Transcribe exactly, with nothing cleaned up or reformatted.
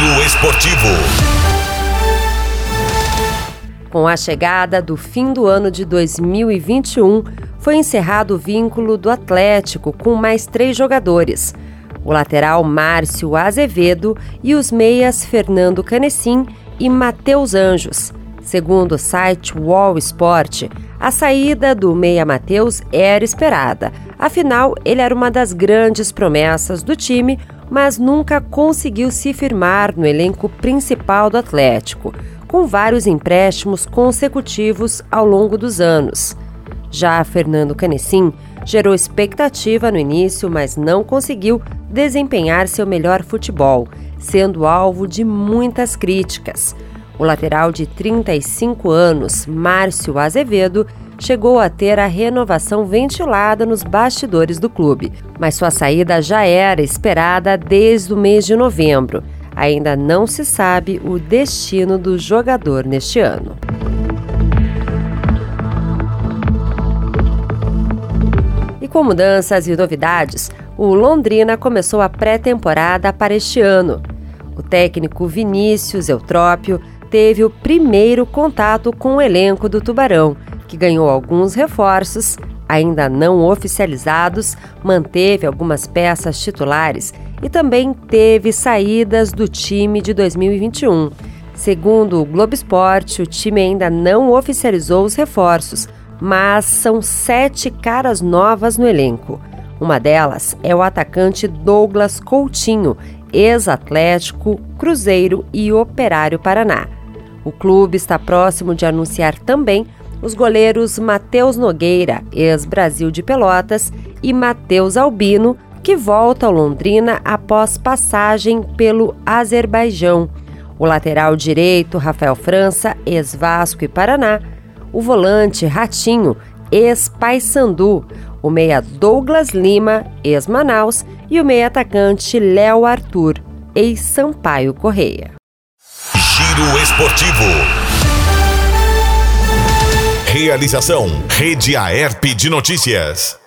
Giro Esportivo. Com a chegada do fim do ano de dois mil e vinte e um, foi encerrado o vínculo do Atlético com mais três jogadores: o lateral Márcio Azevedo e os meias Fernando Canecim e Matheus Anjos. Segundo o site Wall Sport, a saída do meia Matheus era esperada. Afinal, ele era uma das grandes promessas do time, mas nunca conseguiu se firmar no elenco principal do Atlético, com vários empréstimos consecutivos ao longo dos anos. Já Fernando Canecim gerou expectativa no início, mas não conseguiu desempenhar seu melhor futebol, sendo alvo de muitas críticas. O lateral de trinta e cinco anos, Márcio Azevedo, chegou a ter a renovação ventilada nos bastidores do clube, mas sua saída já era esperada desde o mês de novembro. Ainda não se sabe o destino do jogador neste ano. E com mudanças e novidades, o Londrina começou a pré-temporada para este ano. O técnico Vinícius Eutrópio teve o primeiro contato com o elenco do Tubarão, que ganhou alguns reforços, ainda não oficializados, manteve algumas peças titulares e também teve saídas do time de dois mil e vinte e um. Segundo o Globo Esporte, o time ainda não oficializou os reforços, mas são sete caras novas no elenco. Uma delas é o atacante Douglas Coutinho, ex-Atlético, Cruzeiro e Operário Paraná. O clube está próximo de anunciar também os goleiros Matheus Nogueira, ex-Brasil de Pelotas, e Matheus Albino, que volta ao Londrina após passagem pelo Azerbaijão. O lateral direito Rafael França, ex-Vasco e Paraná. O volante Ratinho, ex-Paysandu. O meia Douglas Lima, ex-Manaus. E o meia atacante Léo Arthur, ex-Sampaio Correia. Giro Esportivo. Realização: Rede Aerp de Notícias.